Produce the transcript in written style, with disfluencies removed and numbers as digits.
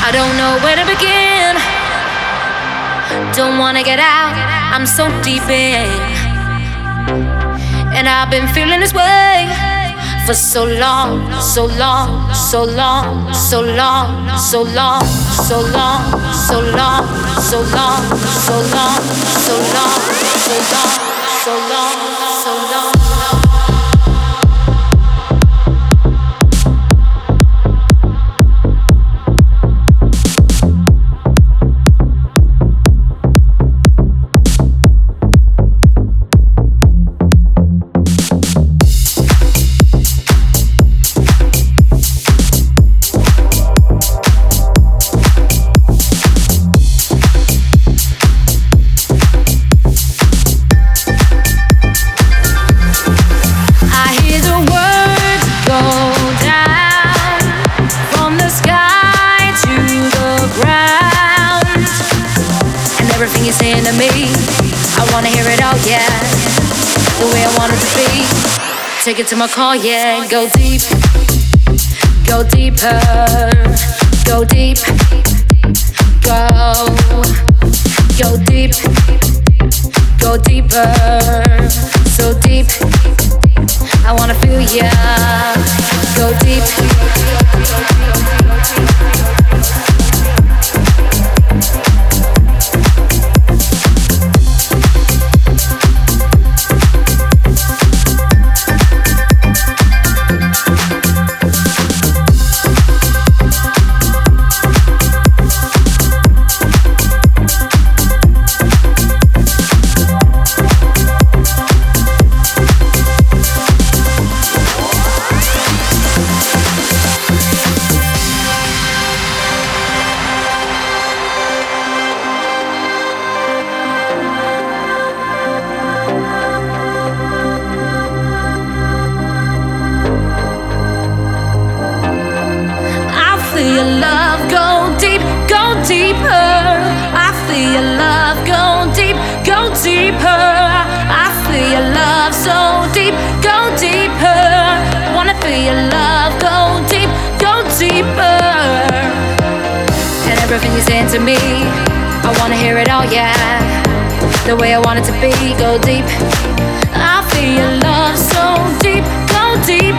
I don't know where to begin. Don't wanna get out, I'm so deep in. And I've been feeling this way for so long, so long, so long, so long, so long, so long, so long, so long, so long, so long, so long, so long, so long. Take it to my car, yeah. Go deep, go deeper, go deep, go deep, go deeper, so deep. I wanna feel ya. Go deep. Everything you're saying to me, I wanna hear it all, yeah. The way I want it to be, go deep. I feel your love so deep, go deep.